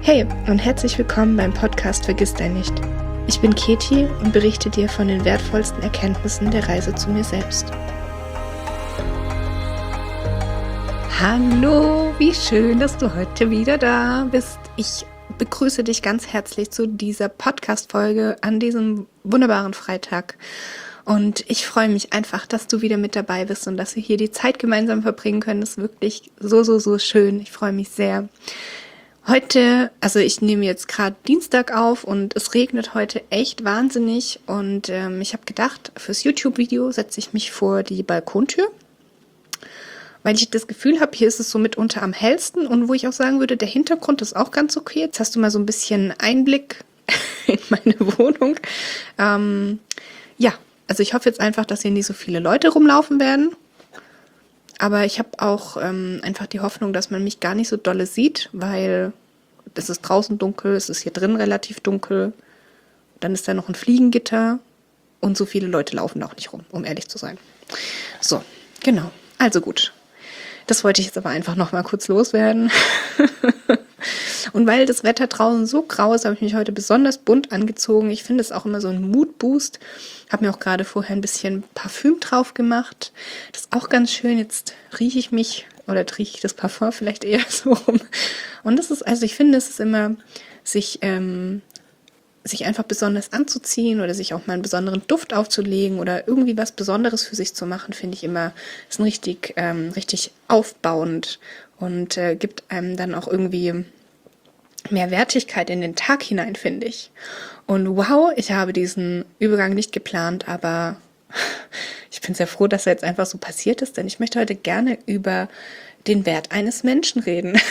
Hey und herzlich willkommen beim Podcast Vergiss dein nicht. Ich bin Keti und berichte dir von den wertvollsten Erkenntnissen der Reise zu mir selbst. Hallo, wie schön, dass du heute wieder da bist. Ich begrüße dich ganz herzlich zu dieser Podcast-Folge an diesem wunderbaren Freitag. Und ich freue mich einfach, dass du wieder mit dabei bist und dass wir hier die Zeit gemeinsam verbringen können. Das ist wirklich so schön. Ich freue mich sehr. Heute, also ich nehme jetzt gerade Dienstag auf und es regnet heute echt wahnsinnig und ich habe gedacht, fürs YouTube-Video setze ich mich vor die Balkontür, weil ich das Gefühl habe, hier ist es so mitunter am hellsten und wo ich auch sagen würde, der Hintergrund ist auch ganz okay. Jetzt hast du mal so ein bisschen Einblick in meine Wohnung. Also ich hoffe jetzt einfach, dass hier nicht so viele Leute rumlaufen werden. Aber ich habe auch einfach die Hoffnung, dass man mich gar nicht so dolle sieht, weil es ist draußen dunkel, es ist hier drin relativ dunkel. Dann ist da noch ein Fliegengitter und so viele Leute laufen auch nicht rum, um ehrlich zu sein. So, genau. Also gut. Das wollte ich jetzt aber einfach noch mal kurz loswerden. Und weil das Wetter draußen so grau ist, habe ich mich heute besonders bunt angezogen. Ich finde es auch immer so ein Moodboost. Habe mir auch gerade vorher ein bisschen Parfüm drauf gemacht. Das ist auch ganz schön. Jetzt rieche ich mich, oder rieche ich das Parfum vielleicht eher so rum. Und das ist, also ich finde, es ist immer, sich einfach besonders anzuziehen oder sich auch mal einen besonderen Duft aufzulegen oder irgendwie was Besonderes für sich zu machen, finde ich immer, ist ein richtig aufbauend und gibt einem dann auch irgendwie mehr Wertigkeit in den Tag hinein, finde ich. Und wow, ich habe diesen Übergang nicht geplant, aber ich bin sehr froh, dass er jetzt einfach so passiert ist, denn ich möchte heute gerne über den Wert eines Menschen reden.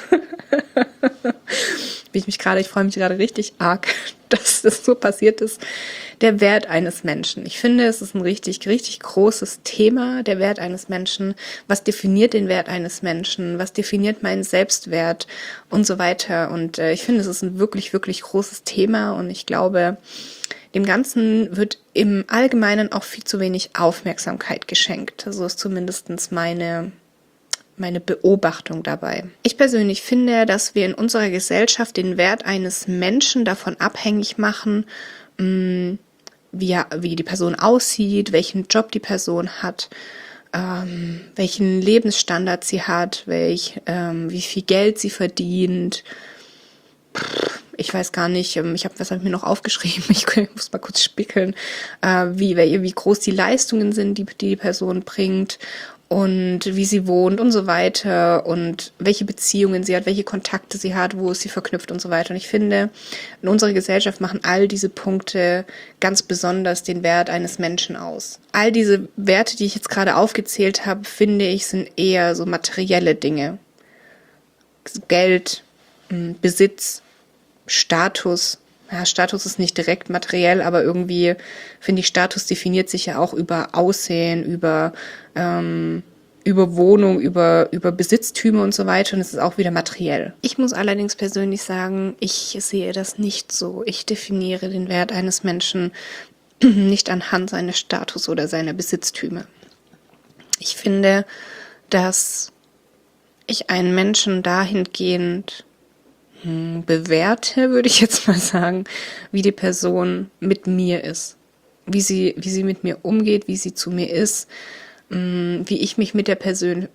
Ich freue mich gerade richtig arg, dass das so passiert ist. Der Wert eines Menschen. Ich finde, es ist ein richtig großes Thema, der Wert eines Menschen. Was definiert den Wert eines Menschen? Was definiert meinen Selbstwert? Und so weiter. Und ich finde, es ist ein wirklich großes Thema. Und ich glaube, dem Ganzen wird im Allgemeinen auch viel zu wenig Aufmerksamkeit geschenkt. So ist zumindest meine Beobachtung dabei. Ich persönlich finde, dass wir in unserer Gesellschaft den Wert eines Menschen davon abhängig machen, wie die Person aussieht, welchen Job die Person hat, welchen Lebensstandard sie hat, wie viel Geld sie verdient. Ich weiß gar nicht, was habe ich mir noch aufgeschrieben? Ich muss mal kurz spickeln, wie groß die Leistungen sind, die Person bringt und wie sie wohnt und so weiter und welche Beziehungen sie hat, welche Kontakte sie hat, wo ist sie verknüpft und so weiter. Und ich finde, in unserer Gesellschaft machen all diese Punkte ganz besonders den Wert eines Menschen aus. All diese Werte, die ich jetzt gerade aufgezählt habe, finde ich, sind eher so materielle Dinge. Geld, Besitz, Status. Ja, Status ist nicht direkt materiell, aber irgendwie finde ich, Status definiert sich ja auch über Aussehen, über Wohnung, über Besitztümer und so weiter und es ist auch wieder materiell. Ich muss allerdings persönlich sagen, ich sehe das nicht so. Ich definiere den Wert eines Menschen nicht anhand seines Status oder seiner Besitztümer. Ich finde, dass ich einen Menschen dahingehend bewerte, würde ich jetzt mal sagen, wie die Person mit mir ist. Wie sie mit mir umgeht, wie sie zu mir ist, wie ich mich mit der Person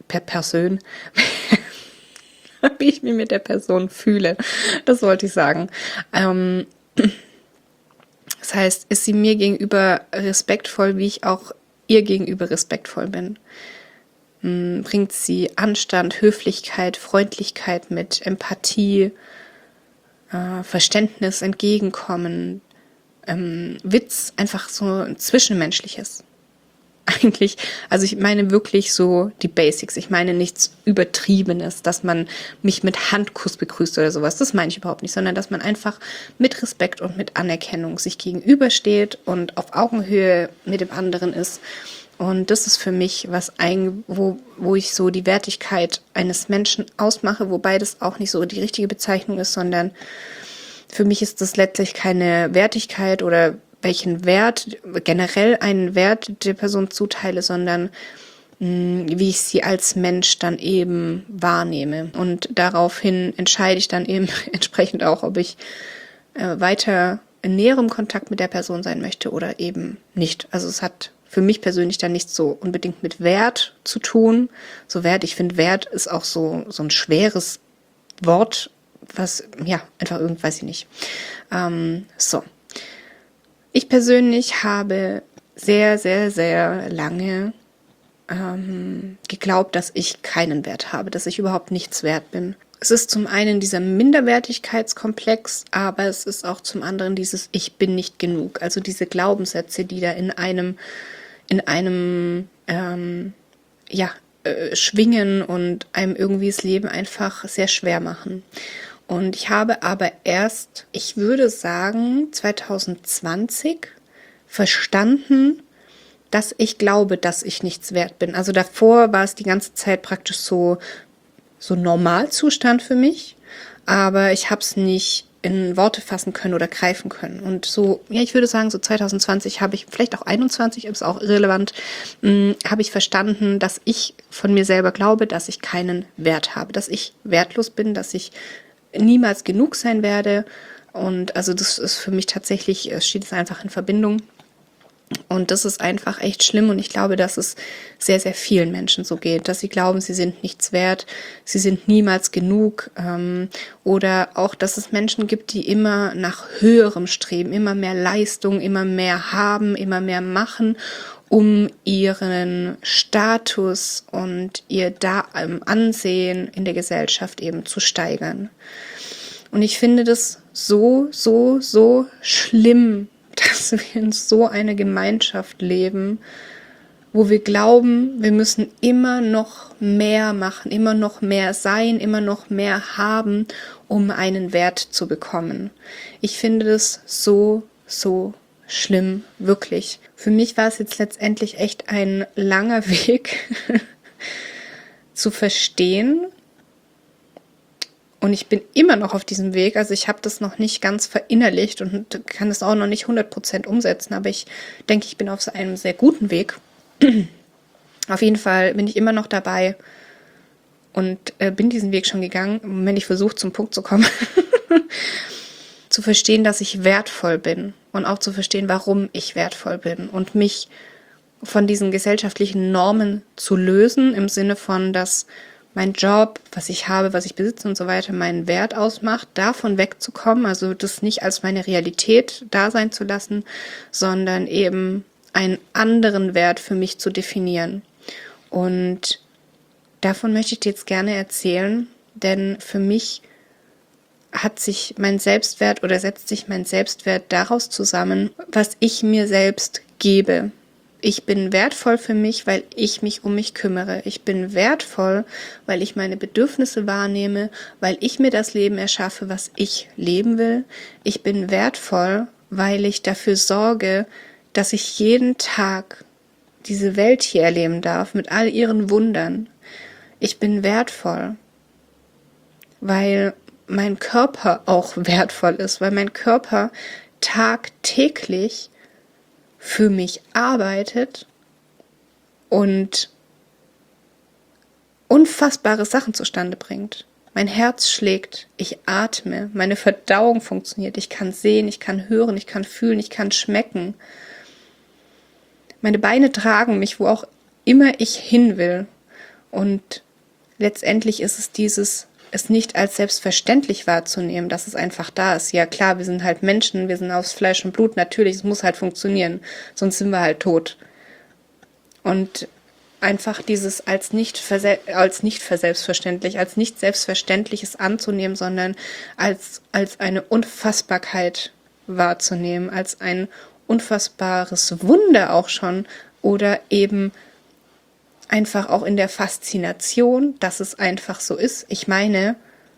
wie ich mich mit der Person fühle. Das wollte ich sagen. Das heißt, ist sie mir gegenüber respektvoll, wie ich auch ihr gegenüber respektvoll bin? Bringt sie Anstand, Höflichkeit, Freundlichkeit mit, Empathie, Verständnis, Entgegenkommen, Witz, einfach so ein Zwischenmenschliches. Eigentlich, also ich meine wirklich so die Basics. Ich meine nichts Übertriebenes, dass man mich mit Handkuss begrüßt oder sowas. Das meine ich überhaupt nicht, sondern dass man einfach mit Respekt und mit Anerkennung sich gegenübersteht und auf Augenhöhe mit dem anderen ist. Und das ist für mich wo ich so die Wertigkeit eines Menschen ausmache, wobei das auch nicht so die richtige Bezeichnung ist, sondern für mich ist das letztlich keine Wertigkeit oder welchen Wert, generell einen Wert der Person zuteile, sondern wie ich sie als Mensch dann eben wahrnehme. Und daraufhin entscheide ich dann eben entsprechend auch, ob ich weiter in näherem Kontakt mit der Person sein möchte oder eben nicht. Also es hat für mich persönlich dann nichts so unbedingt mit Wert zu tun. So Wert, ich finde Wert ist auch so ein schweres Wort, was, ja, einfach irgend, weiß ich nicht. So. Ich persönlich habe sehr, sehr, sehr lange geglaubt, dass ich keinen Wert habe, dass ich überhaupt nichts wert bin. Es ist zum einen dieser Minderwertigkeitskomplex, aber es ist auch zum anderen dieses Ich bin nicht genug. Also diese Glaubenssätze, die da in einem schwingen und einem irgendwie das Leben einfach sehr schwer machen. Und ich habe aber erst, ich würde sagen, 2020 verstanden, dass ich glaube, dass ich nichts wert bin. Also davor war es die ganze Zeit praktisch so Normalzustand für mich, aber ich habe es nicht in Worte fassen können oder greifen können. Und so, ja, ich würde sagen, so 2020 habe ich, vielleicht auch 21, ist auch irrelevant, habe ich verstanden, dass ich von mir selber glaube, dass ich keinen Wert habe, dass ich wertlos bin, dass ich niemals genug sein werde. Und also das ist für mich tatsächlich, es steht es einfach in Verbindung. Und das ist einfach echt schlimm und ich glaube, dass es sehr, sehr vielen Menschen so geht, dass sie glauben, sie sind nichts wert, sie sind niemals genug oder auch, dass es Menschen gibt, die immer nach Höherem streben, immer mehr Leistung, immer mehr haben, immer mehr machen, um ihren Status und ihr Ansehen in der Gesellschaft eben zu steigern. Und ich finde das so, so, so schlimm, dass wir in so einer Gemeinschaft leben, wo wir glauben, wir müssen immer noch mehr machen, immer noch mehr sein, immer noch mehr haben, um einen Wert zu bekommen. Ich finde das so, so schlimm, wirklich. Für mich war es jetzt letztendlich echt ein langer Weg zu verstehen. Und ich bin immer noch auf diesem Weg, also ich habe das noch nicht ganz verinnerlicht und kann das auch noch nicht 100% umsetzen, aber ich denke, ich bin auf so einem sehr guten Weg. Auf jeden Fall bin ich immer noch dabei und bin diesen Weg schon gegangen, wenn ich versuche, zum Punkt zu kommen, zu verstehen, dass ich wertvoll bin und auch zu verstehen, warum ich wertvoll bin und mich von diesen gesellschaftlichen Normen zu lösen, im Sinne von, dass mein Job, was ich habe, was ich besitze und so weiter, meinen Wert ausmacht, davon wegzukommen, also das nicht als meine Realität da sein zu lassen, sondern eben einen anderen Wert für mich zu definieren. Und davon möchte ich dir jetzt gerne erzählen, denn für mich hat sich mein Selbstwert oder setzt sich mein Selbstwert daraus zusammen, was ich mir selbst gebe. Ich bin wertvoll für mich, weil ich mich um mich kümmere. Ich bin wertvoll, weil ich meine Bedürfnisse wahrnehme, weil ich mir das Leben erschaffe, was ich leben will. Ich bin wertvoll, weil ich dafür sorge, dass ich jeden Tag diese Welt hier erleben darf mit all ihren Wundern. Ich bin wertvoll, weil mein Körper auch wertvoll ist, weil mein Körper tagtäglich für mich arbeitet und unfassbare Sachen zustande bringt. Mein Herz schlägt, ich atme, meine Verdauung funktioniert, ich kann sehen, ich kann hören, ich kann fühlen, ich kann schmecken. Meine Beine tragen mich, wo auch immer ich hin will. Und letztendlich ist es dieses, es nicht als selbstverständlich wahrzunehmen, dass es einfach da ist. Ja klar, wir sind halt Menschen, wir sind aus Fleisch und Blut, natürlich, es muss halt funktionieren, sonst sind wir halt tot. Und einfach dieses als nicht selbstverständliches anzunehmen, sondern als eine Unfassbarkeit wahrzunehmen, als ein unfassbares Wunder auch schon oder eben einfach auch in der Faszination, dass es einfach so ist. Ich meine,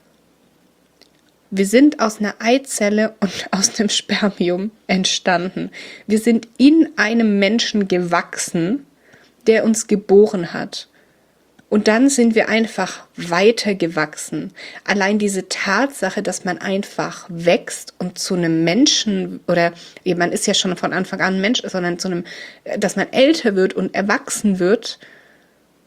wir sind aus einer Eizelle und aus einem Spermium entstanden. Wir sind in einem Menschen gewachsen, der uns geboren hat. Und dann sind wir einfach weitergewachsen. Allein diese Tatsache, dass man einfach wächst und zu einem Menschen, oder man ist ja schon von Anfang an ein Mensch, sondern dass man älter wird und erwachsen wird,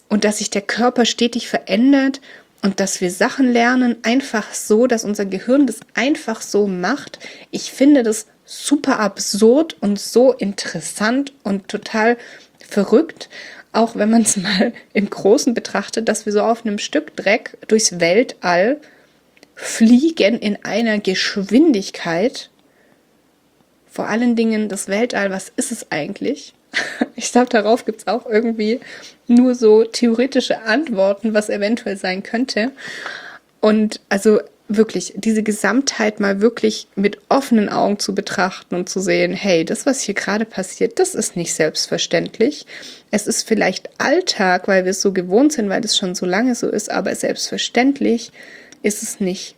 und dass sich der Körper stetig verändert und dass wir Sachen lernen, einfach so, dass unser Gehirn das einfach so macht. Ich finde das super absurd und so interessant und total verrückt, auch wenn man es mal im Großen betrachtet, dass wir so auf einem Stück Dreck durchs Weltall fliegen in einer Geschwindigkeit. Vor allen Dingen das Weltall, was ist es eigentlich? Ich glaube, darauf gibt es auch irgendwie nur so theoretische Antworten, was eventuell sein könnte. Und also wirklich diese Gesamtheit mal wirklich mit offenen Augen zu betrachten und zu sehen, hey, das, was hier gerade passiert, das ist nicht selbstverständlich. Es ist vielleicht Alltag, weil wir es so gewohnt sind, weil es schon so lange so ist, aber selbstverständlich ist es nicht.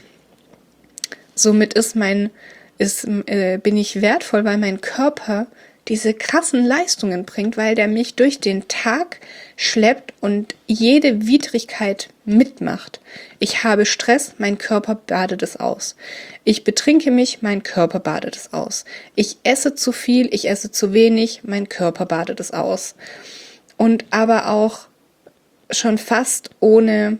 Somit bin ich wertvoll, weil mein Körper diese krassen Leistungen bringt, weil der mich durch den Tag schleppt und jede Widrigkeit mitmacht. Ich habe Stress, mein Körper badet es aus. Ich betrinke mich, mein Körper badet es aus. Ich esse zu viel, ich esse zu wenig, mein Körper badet es aus. Und aber auch schon fast ohne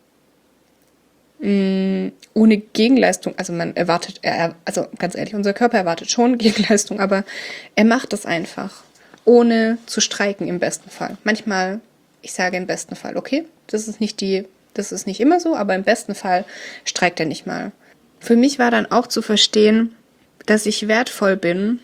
Gegenleistung, also man erwartet, also ganz ehrlich, unser Körper erwartet schon Gegenleistung, aber er macht das einfach, ohne zu streiken im besten Fall. Manchmal, ich sage im besten Fall, okay, das ist nicht immer so, aber im besten Fall streikt er nicht mal. Für mich war dann auch zu verstehen, dass ich wertvoll bin,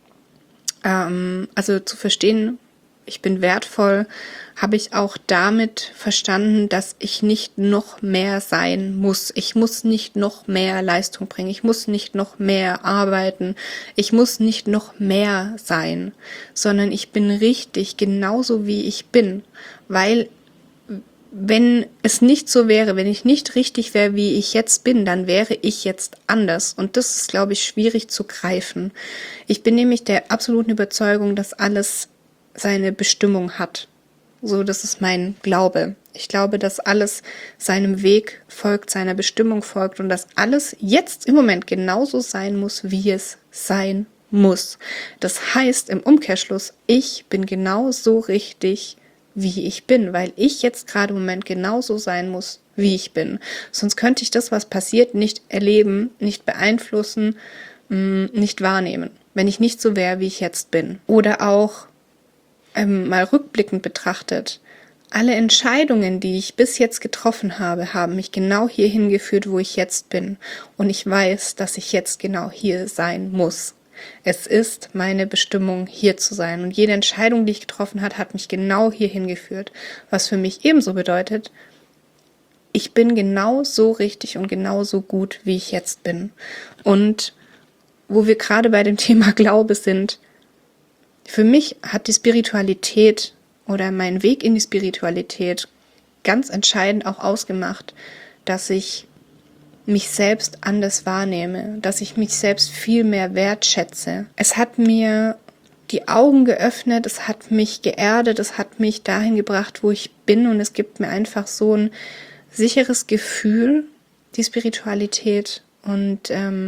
also zu verstehen, ich bin wertvoll, habe ich auch damit verstanden, dass ich nicht noch mehr sein muss. Ich muss nicht noch mehr Leistung bringen. Ich muss nicht noch mehr arbeiten. Ich muss nicht noch mehr sein, sondern ich bin richtig genauso wie ich bin. Weil wenn es nicht so wäre, wenn ich nicht richtig wäre, wie ich jetzt bin, dann wäre ich jetzt anders. Und das ist, glaube ich, schwierig zu greifen. Ich bin nämlich der absoluten Überzeugung, dass alles seine Bestimmung hat. So, das ist mein Glaube. Ich glaube, dass alles seinem Weg folgt, seiner Bestimmung folgt und dass alles jetzt im Moment genauso sein muss, wie es sein muss. Das heißt im Umkehrschluss, ich bin genauso richtig, wie ich bin, weil ich jetzt gerade im Moment genauso sein muss, wie ich bin. Sonst könnte ich das, was passiert, nicht erleben, nicht beeinflussen, nicht wahrnehmen, wenn ich nicht so wäre, wie ich jetzt bin. Oder auch mal rückblickend betrachtet, alle Entscheidungen, die ich bis jetzt getroffen habe, haben mich genau hierhin geführt, wo ich jetzt bin. Und ich weiß, dass ich jetzt genau hier sein muss. Es ist meine Bestimmung, hier zu sein. Und jede Entscheidung, die ich getroffen habe, hat mich genau hierhin geführt. Was für mich ebenso bedeutet, ich bin genau so richtig und genau so gut, wie ich jetzt bin. Und wo wir gerade bei dem Thema Glaube sind, für mich hat die Spiritualität oder mein Weg in die Spiritualität ganz entscheidend auch ausgemacht, dass ich mich selbst anders wahrnehme, dass ich mich selbst viel mehr wertschätze. Es hat mir die Augen geöffnet, es hat mich geerdet, es hat mich dahin gebracht, wo ich bin und es gibt mir einfach so ein sicheres Gefühl, die Spiritualität und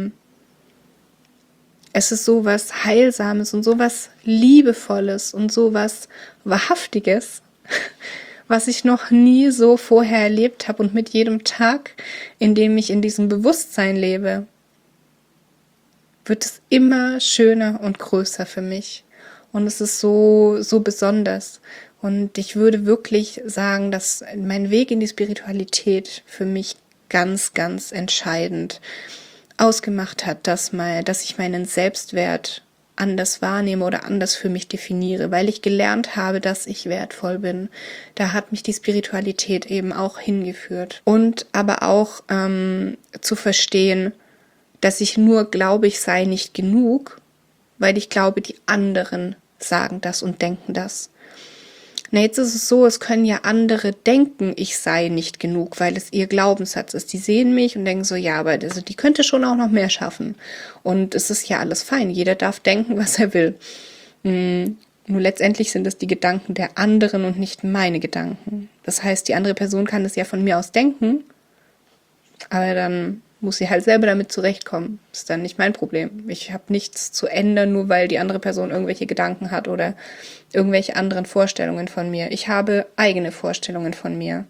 es ist so was Heilsames und so was Liebevolles und so was Wahrhaftiges, was ich noch nie so vorher erlebt habe. Und mit jedem Tag, in dem ich in diesem Bewusstsein lebe, wird es immer schöner und größer für mich. Und es ist so besonders. Und ich würde wirklich sagen, dass mein Weg in die Spiritualität für mich ganz, ganz entscheidend ausgemacht hat, dass ich meinen Selbstwert anders wahrnehme oder anders für mich definiere, weil ich gelernt habe, dass ich wertvoll bin. Da hat mich die Spiritualität eben auch hingeführt. Und aber auch zu verstehen, dass ich nur glaube, ich sei nicht genug, weil ich glaube, die anderen sagen das und denken das. Na, jetzt ist es so, es können ja andere denken, ich sei nicht genug, weil es ihr Glaubenssatz ist. Die sehen mich und denken so, ja, aber also die könnte schon auch noch mehr schaffen. Und es ist ja alles fein. Jeder darf denken, was er will. Nur letztendlich sind es die Gedanken der anderen und nicht meine Gedanken. Das heißt, die andere Person kann es ja von mir aus denken, aber dann muss sie halt selber damit zurechtkommen. Ist dann nicht mein Problem. Ich habe nichts zu ändern, nur weil die andere Person irgendwelche Gedanken hat oder irgendwelche anderen Vorstellungen von mir. Ich habe eigene Vorstellungen von mir.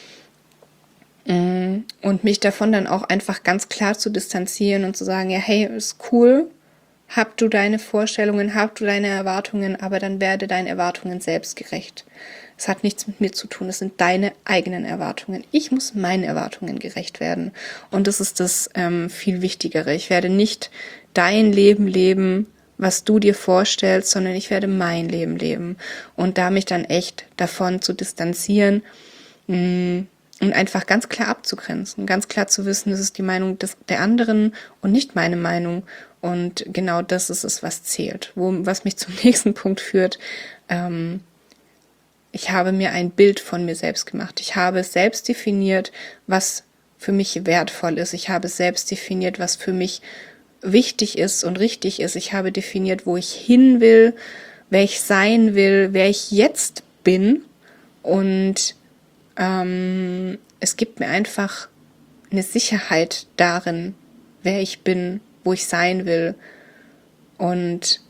Und mich davon dann auch einfach ganz klar zu distanzieren und zu sagen, ja, hey, ist cool, hab du deine Vorstellungen, hab du deine Erwartungen, aber dann werde deinen Erwartungen selbst gerecht. Es hat nichts mit mir zu tun, es sind deine eigenen Erwartungen. Ich muss meinen Erwartungen gerecht werden. Und das ist das viel Wichtigere. Ich werde nicht dein Leben leben, was du dir vorstellst, sondern ich werde mein Leben leben. Und da mich dann echt davon zu distanzieren, und einfach ganz klar abzugrenzen, ganz klar zu wissen, das ist die Meinung der anderen und nicht meine Meinung. Und genau das ist es, was zählt. Was mich zum nächsten Punkt führt. Ich habe mir ein Bild von mir selbst gemacht. Ich habe selbst definiert, was für mich wertvoll ist. Ich habe selbst definiert, was für mich wichtig ist und richtig ist. Ich habe definiert, wo ich hin will, wer ich sein will, wer ich jetzt bin. Und es gibt mir einfach eine Sicherheit darin, wer ich bin, wo ich sein will, und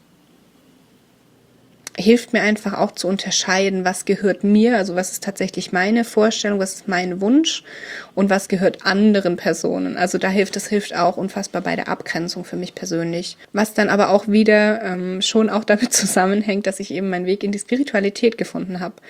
hilft mir einfach auch zu unterscheiden, was gehört mir, also was ist tatsächlich meine Vorstellung, was ist mein Wunsch und was gehört anderen Personen. Also das hilft auch unfassbar bei der Abgrenzung für mich persönlich. Was dann aber auch wieder schon auch damit zusammenhängt, dass ich eben meinen Weg in die Spiritualität gefunden habe.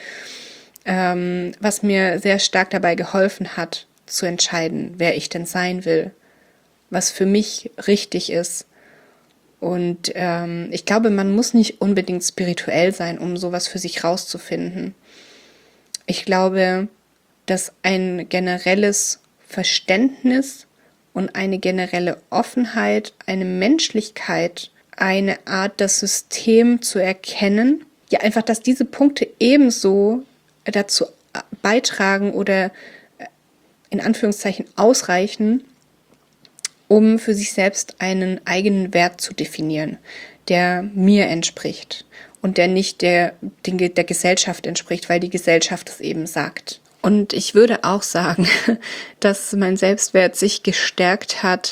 Was mir sehr stark dabei geholfen hat, zu entscheiden, wer ich denn sein will, was für mich richtig ist. Und ich glaube, man muss nicht unbedingt spirituell sein, um sowas für sich rauszufinden. Ich glaube, dass ein generelles Verständnis und eine generelle Offenheit, eine Menschlichkeit, eine Art, das System zu erkennen, ja einfach, dass diese Punkte ebenso dazu beitragen oder in Anführungszeichen ausreichen, um für sich selbst einen eigenen Wert zu definieren, der mir entspricht und der nicht der Gesellschaft entspricht, weil die Gesellschaft es eben sagt. Und ich würde auch sagen, dass mein Selbstwert sich gestärkt hat,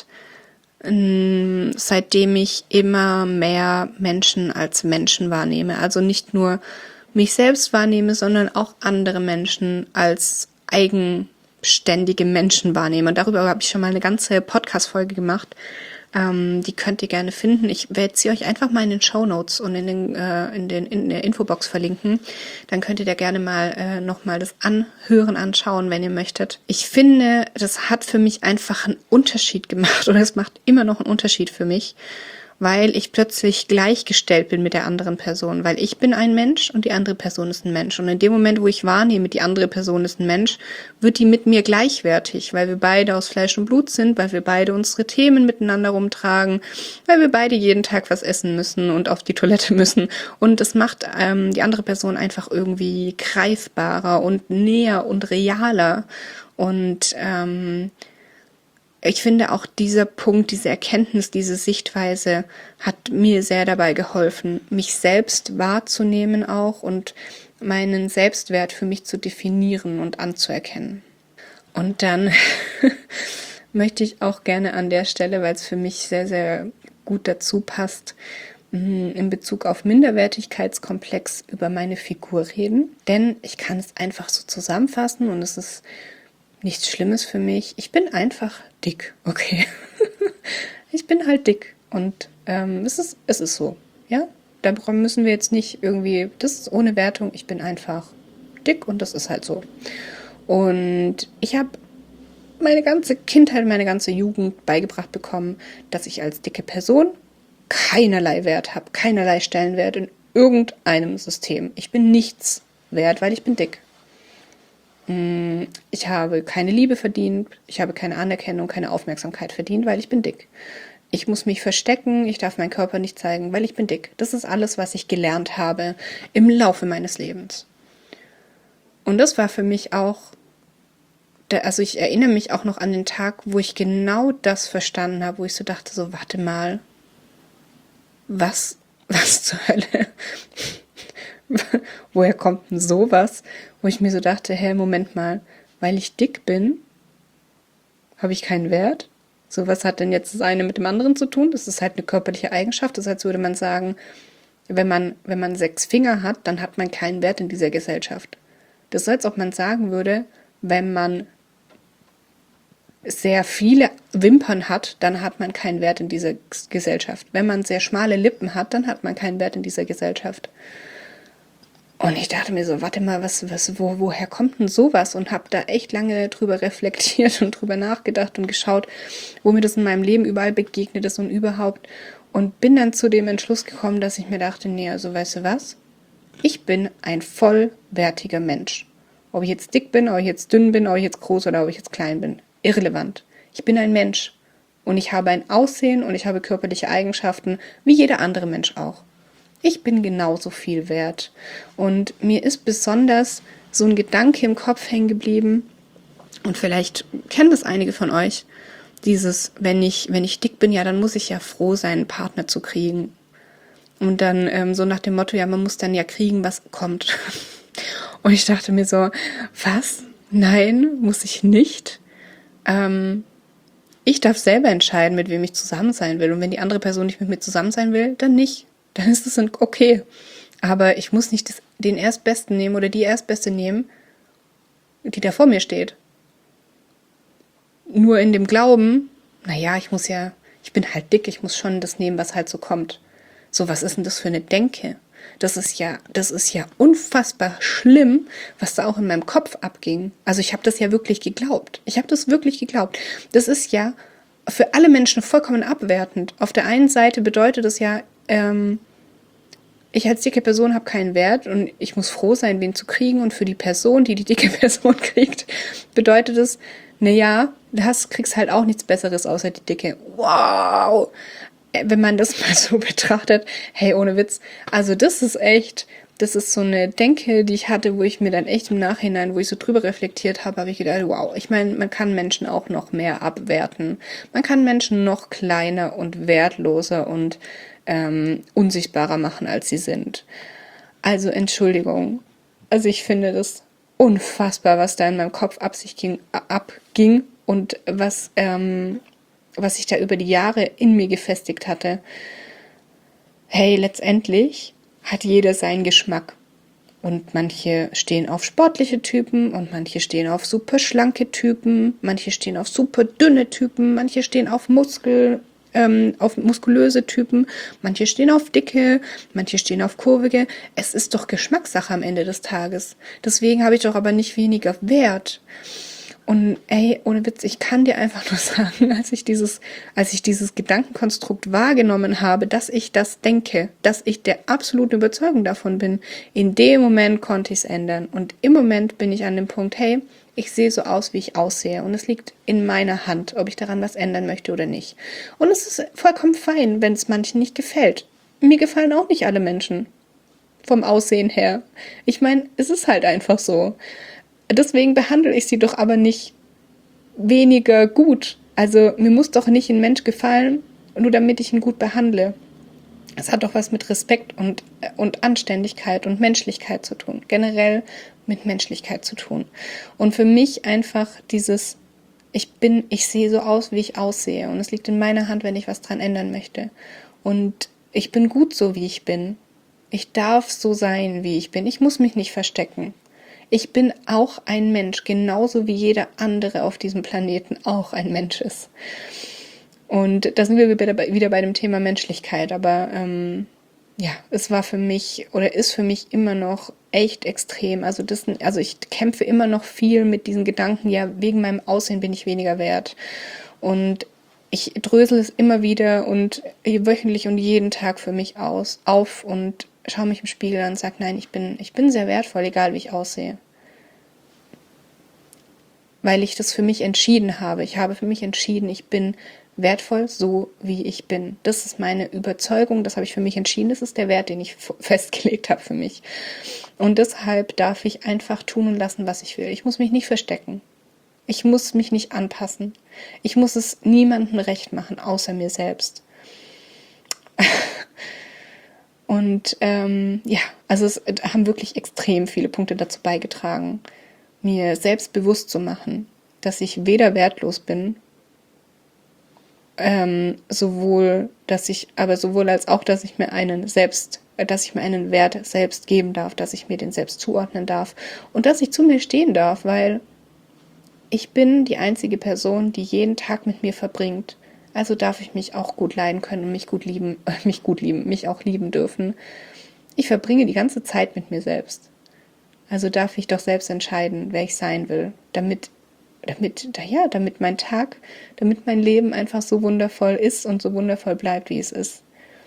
seitdem ich immer mehr Menschen als Menschen wahrnehme. Also nicht nur mich selbst wahrnehme, sondern auch andere Menschen als eigenständige Menschen wahrnehme. Und darüber habe ich schon mal eine ganze Podcast-Folge gemacht. Die könnt ihr gerne finden. Ich werde sie euch einfach mal in den Shownotes und in der Infobox verlinken. Dann könnt ihr da gerne mal nochmal das anschauen, wenn ihr möchtet. Ich finde, das hat für mich einfach einen Unterschied gemacht, oder es macht immer noch einen Unterschied für mich, weil ich plötzlich gleichgestellt bin mit der anderen Person, weil ich bin ein Mensch und die andere Person ist ein Mensch. Und in dem Moment, wo ich wahrnehme, die andere Person ist ein Mensch, wird die mit mir gleichwertig, weil wir beide aus Fleisch und Blut sind, weil wir beide unsere Themen miteinander rumtragen, weil wir beide jeden Tag was essen müssen und auf die Toilette müssen. Und das macht die andere Person einfach irgendwie greifbarer und näher und realer. Und ich finde auch dieser Punkt, diese Erkenntnis, diese Sichtweise hat mir sehr dabei geholfen, mich selbst wahrzunehmen auch und meinen Selbstwert für mich zu definieren und anzuerkennen. Und dann möchte ich auch gerne an der Stelle, weil es für mich sehr, sehr gut dazu passt, in Bezug auf Minderwertigkeitskomplex über meine Figur reden. Denn ich kann es einfach so zusammenfassen und es ist nichts Schlimmes für mich. Ich bin einfach dick, okay. Ich bin halt dick und es ist so, ja. Da müssen wir jetzt nicht irgendwie, das ist ohne Wertung, ich bin einfach dick und das ist halt so. Und ich habe meine ganze Kindheit, meine ganze Jugend beigebracht bekommen, dass ich als dicke Person keinerlei Wert habe, keinerlei Stellenwert in irgendeinem System. Ich bin nichts wert, weil ich bin dick. Ich habe keine Liebe verdient, ich habe keine Anerkennung, keine Aufmerksamkeit verdient, weil ich bin dick. Ich muss mich verstecken, ich darf meinen Körper nicht zeigen, weil ich bin dick. Das ist alles, was ich gelernt habe im Laufe meines Lebens. Und das war für mich auch, also ich erinnere mich auch noch an den Tag, wo ich genau das verstanden habe, wo ich so dachte, so warte mal, was zur Hölle? Woher kommt denn sowas? Wo ich mir so dachte, Moment mal, weil ich dick bin, habe ich keinen Wert? So, was hat denn jetzt das eine mit dem anderen zu tun? Das ist halt eine körperliche Eigenschaft. Das ist, als würde man sagen, wenn man 6 Finger hat, dann hat man keinen Wert in dieser Gesellschaft. Das ist, als ob man sagen würde, wenn man sehr viele Wimpern hat, dann hat man keinen Wert in dieser Gesellschaft. Wenn man sehr schmale Lippen hat, dann hat man keinen Wert in dieser Gesellschaft. Und ich dachte mir so, warte mal, woher kommt denn sowas? Und habe da echt lange drüber reflektiert und drüber nachgedacht und geschaut, wo mir das in meinem Leben überall begegnet ist und überhaupt. Und bin dann zu dem Entschluss gekommen, dass ich mir dachte, nee, also weißt du was? Ich bin ein vollwertiger Mensch. Ob ich jetzt dick bin, ob ich jetzt dünn bin, ob ich jetzt groß oder ob ich jetzt klein bin. Irrelevant. Ich bin ein Mensch. Und ich habe ein Aussehen und ich habe körperliche Eigenschaften, wie jeder andere Mensch auch. Ich bin genauso viel wert. Und mir ist besonders so ein Gedanke im Kopf hängen geblieben. Und vielleicht kennen das einige von euch. Dieses, wenn ich dick bin, ja, dann muss ich ja froh sein, einen Partner zu kriegen. Und dann so nach dem Motto, ja, man muss dann ja kriegen, was kommt. Und ich dachte mir so, was? Nein, muss ich nicht. Ich darf selber entscheiden, mit wem ich zusammen sein will. Und wenn die andere Person nicht mit mir zusammen sein will, dann nicht. Dann ist es okay. Aber ich muss nicht den Erstbesten nehmen oder die Erstbeste nehmen, die da vor mir steht. Nur in dem Glauben, naja, ich bin halt dick, ich muss schon das nehmen, was halt so kommt. So, was ist denn das für eine Denke? Das ist ja unfassbar schlimm, was da auch in meinem Kopf abging. Also ich habe das ja wirklich geglaubt. Das ist ja für alle Menschen vollkommen abwertend. Auf der einen Seite bedeutet es ja, ich als dicke Person habe keinen Wert und ich muss froh sein, wen zu kriegen. Und für die Person, die dicke Person kriegt, bedeutet es, naja, kriegst halt auch nichts Besseres außer die Dicke. Wow! Wenn man das mal so betrachtet, hey, ohne Witz. Also das ist so eine Denke, die ich hatte, wo ich mir dann echt im Nachhinein, wo ich so drüber reflektiert habe ich gedacht, wow, ich meine, man kann Menschen auch noch mehr abwerten. Man kann Menschen noch kleiner und wertloser und unsichtbarer machen, als sie sind. Also Entschuldigung. Also ich finde das unfassbar, was da in meinem Kopf abging und was ich da über die Jahre in mir gefestigt hatte. Hey, letztendlich hat jeder seinen Geschmack. Und manche stehen auf sportliche Typen und manche stehen auf super schlanke Typen, manche stehen auf super dünne Typen, manche stehen auf muskulöse Typen, manche stehen auf dicke, manche stehen auf kurvige. Es ist doch Geschmackssache am Ende des Tages. Deswegen habe ich doch aber nicht weniger Wert. Und ey, ohne Witz, ich kann dir einfach nur sagen, als ich dieses Gedankenkonstrukt wahrgenommen habe, dass ich das denke, dass ich der absoluten Überzeugung davon bin, in dem Moment konnte ich es ändern. Und im Moment bin ich an dem Punkt, hey, ich sehe so aus, wie ich aussehe. Und es liegt in meiner Hand, ob ich daran was ändern möchte oder nicht. Und es ist vollkommen fein, wenn es manchen nicht gefällt. Mir gefallen auch nicht alle Menschen. Vom Aussehen her. Ich meine, es ist halt einfach so. Deswegen behandle ich sie doch aber nicht weniger gut. Also mir muss doch nicht ein Mensch gefallen, nur damit ich ihn gut behandle. Es hat doch was mit Respekt und Anständigkeit und Menschlichkeit zu tun. Generell mit Menschlichkeit zu tun. Und für mich einfach dieses, ich sehe so aus, wie ich aussehe. Und es liegt in meiner Hand, wenn ich was dran ändern möchte. Und ich bin gut so, wie ich bin. Ich darf so sein, wie ich bin. Ich muss mich nicht verstecken. Ich bin auch ein Mensch, genauso wie jeder andere auf diesem Planeten auch ein Mensch ist. Und da sind wir wieder bei dem Thema Menschlichkeit. Aber es war für mich oder ist für mich immer noch echt extrem. Also ich kämpfe immer noch viel mit diesen Gedanken, ja, wegen meinem Aussehen bin ich weniger wert. Und ich drösel es immer wieder und wöchentlich und jeden Tag für mich auf und schaue mich im Spiegel an und sage, nein, ich bin sehr wertvoll, egal wie ich aussehe. Weil ich das für mich entschieden habe. Ich habe für mich entschieden, ich bin wertvoll, so wie ich bin. Das ist meine Überzeugung, das habe ich für mich entschieden, das ist der Wert, den ich festgelegt habe für mich. Und deshalb darf ich einfach tun und lassen, was ich will. Ich muss mich nicht verstecken. Ich muss mich nicht anpassen. Ich muss es niemandem recht machen, außer mir selbst. Und also es haben wirklich extrem viele Punkte dazu beigetragen, mir selbst bewusst zu machen, dass ich weder wertlos bin, sowohl als auch, dass ich mir einen Wert selbst geben darf, dass ich mir den selbst zuordnen darf und dass ich zu mir stehen darf, weil ich bin die einzige Person, die jeden Tag mit mir verbringt. Also darf ich mich auch gut leiden können und mich auch lieben dürfen. Ich verbringe die ganze Zeit mit mir selbst. Also darf ich doch selbst entscheiden, wer ich sein will, damit mein Leben einfach so wundervoll ist und so wundervoll bleibt, wie es ist.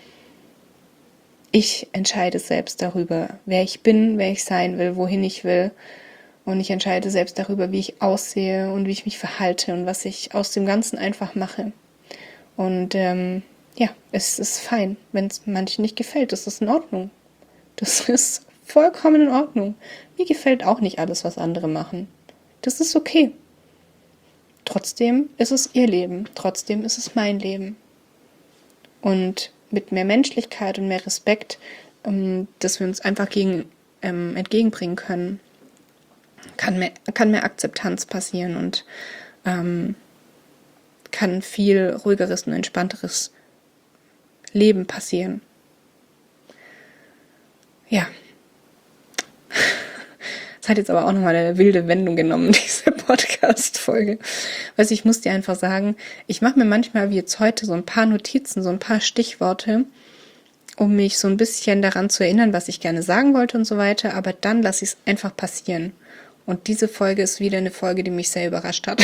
Ich entscheide selbst darüber, wer ich bin, wer ich sein will, wohin ich will. Und ich entscheide selbst darüber, wie ich aussehe und wie ich mich verhalte und was ich aus dem Ganzen einfach mache. Und es ist fein, wenn es manchen nicht gefällt. Das ist in Ordnung. Das ist vollkommen in Ordnung. Mir gefällt auch nicht alles, was andere machen. Das ist okay. Trotzdem ist es ihr Leben. Trotzdem ist es mein Leben. Und mit mehr Menschlichkeit und mehr Respekt, dass wir uns einfach entgegenbringen können, kann mehr Akzeptanz passieren und kann viel ruhigeres und entspannteres Leben passieren. Ja. Das hat jetzt aber auch nochmal eine wilde Wendung genommen, diese Podcast-Folge. Also ich muss dir einfach sagen, ich mache mir manchmal wie jetzt heute so ein paar Notizen, so ein paar Stichworte, um mich so ein bisschen daran zu erinnern, was ich gerne sagen wollte und so weiter, aber dann lasse ich es einfach passieren. Und diese Folge ist wieder eine Folge, die mich sehr überrascht hat.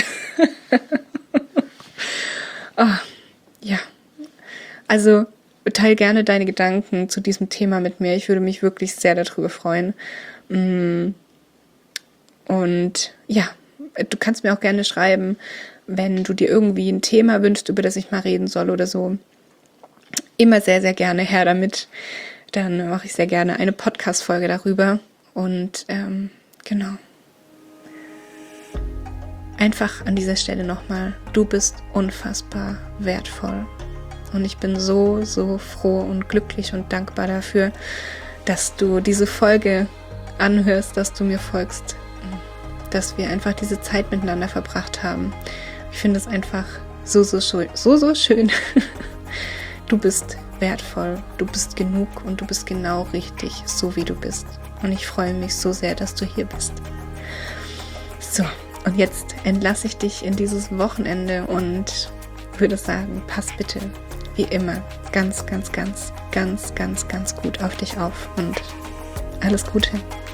Ja. Also teile gerne deine Gedanken zu diesem Thema mit mir. Ich würde mich wirklich sehr darüber freuen. Und ja, du kannst mir auch gerne schreiben, wenn du dir irgendwie ein Thema wünschst, über das ich mal reden soll oder so. Immer sehr, sehr gerne her damit. Dann mache ich sehr gerne eine Podcast-Folge darüber. Und genau. Einfach an dieser Stelle nochmal, du bist unfassbar wertvoll. Und ich bin so, so froh und glücklich und dankbar dafür, dass du diese Folge anhörst, dass du mir folgst, dass wir einfach diese Zeit miteinander verbracht haben. Ich finde es einfach so, so schön. Du bist wertvoll, du bist genug und du bist genau richtig, so wie du bist. Und ich freue mich so sehr, dass du hier bist. So. Und jetzt entlasse ich dich in dieses Wochenende und würde sagen, pass bitte, wie immer, ganz, ganz, ganz, ganz, ganz, ganz gut auf dich auf und alles Gute.